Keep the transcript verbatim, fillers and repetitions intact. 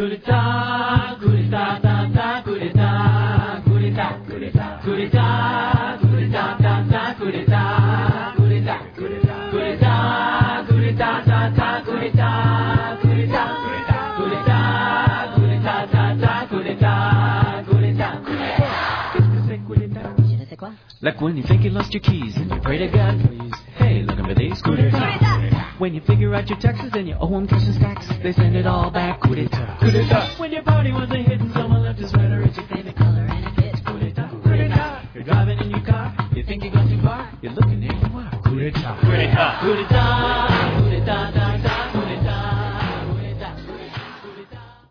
coup d'etat, coup d'etat, ta ta, coup d'etat, coup d'etat, coup d'etat, coup d'etat, coup d'etat, ta ta, coup d'etat, coup d'etat, coup d'etat, coup d'etat, coup d'etat, ta ta, coup d'etat, coup d'etat, coup d'etat, coup d'etat, ta ta, coup d'etat, coup d'etat. Qu'est-ce que c'est coup d'etat? Je ne sais quoi. Like when you think you lost your keys and you pray to God, please. Hey, looking for these coup d'etat. When you figure out your taxes and you owe them cash and stacks, they send it all back. Coup d'etat. Coup d'etat. When your party was a hit and someone left his sweater, it's your favorite color and it fits. Coup d'etat. Coup d'etat. You're driving in your car, you think you gone too far, you're looking in your car. Coup d'etat. Coup d'etat. Coup d'etat.